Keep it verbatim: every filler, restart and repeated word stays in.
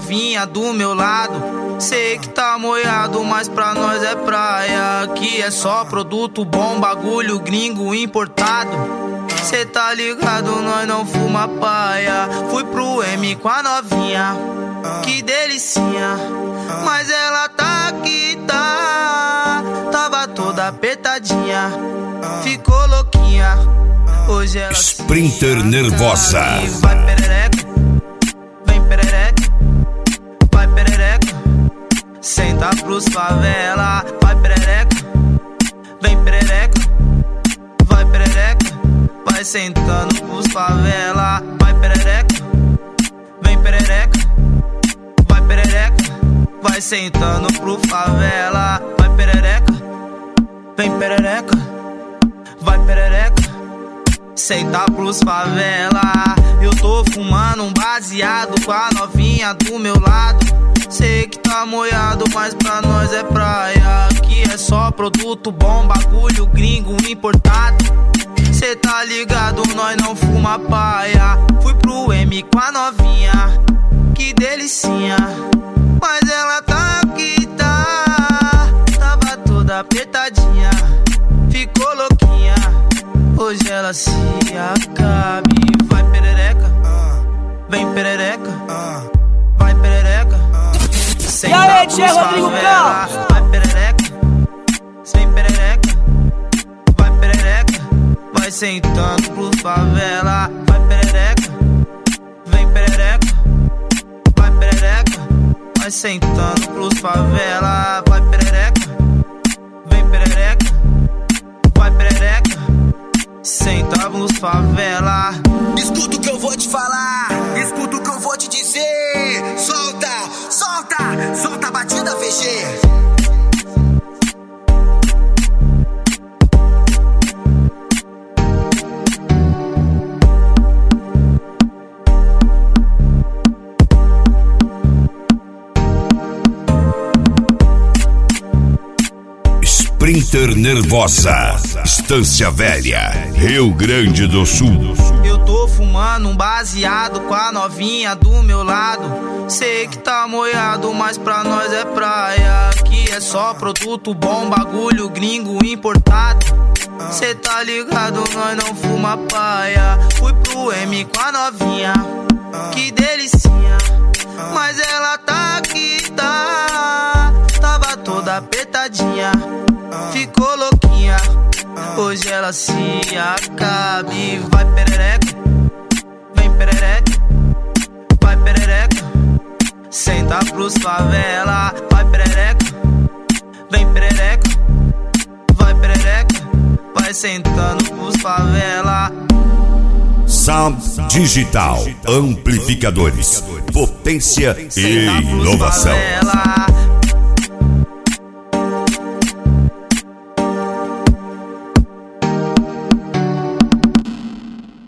novinha do meu lado. Sei que tá moiado, mas pra nós é praia. Aqui é só produto bom, bagulho gringo importado. Cê tá ligado, nós não fuma paia. Fui pro M com a novinha, que delicinha. Mas ela tá aqui, tá. Tava toda apertadinha, ficou louquinha. Hoje ela Sprinter nervosa. Vai perereca, vem perereca, vai perereca. Senta pros favela, vai perereca, vem perereca, vai perereca. Vai sentando pros favela, vai perereca, vem perereca, vai perereca. Vai sentando pro favela, vai perereca, vem perereca, vai perereca. Senta pros favela. Eu tô fumando um baseado com a novinha do meu lado. Sei que tá moiado, mas pra nós é praia. Aqui é só produto bom, bagulho gringo importado. Cê tá ligado, nós não fuma paia. Fui pro M com a novinha, que delicinha. Mas ela tá aqui, tá. Tava toda apertadinha, ficou louquinha. Hoje ela se acabe. Vai perereca, vem perereca, vai perereca. Sem dar pros favela, vai perereca, sem perereca, vai perereca. Vai sentando pros favela, vai perereca, vem perereca, vai perereca. Vai sentando pros favela, vai perereca, vem perereca, vai perereca. Senta pros favela. Escuta o que eu vou te falar, escuta o que eu vou te dizer. Solta, solta, solta a batida, V G. Sprinter nervosa, Estância Velha, Rio Grande do Sul. Eu tô fumando um baseado com a novinha do meu lado. Sei que tá moiado, mas pra nós é praia. Aqui é só produto bom, bagulho gringo importado. Cê tá ligado, nós não fuma paia. Fui pro M com a novinha, que delicinha. Mas ela tá aqui, tá. Tava toda apertadinha, ficou louquinha. Hoje ela se acabe. Vai perereca, vem perereca, vai perereca. Senta pros favela, vai perereca, vem perereca, vai perereca. Vai sentando pros favela. Sound Digital, amplificadores, potência e inovação.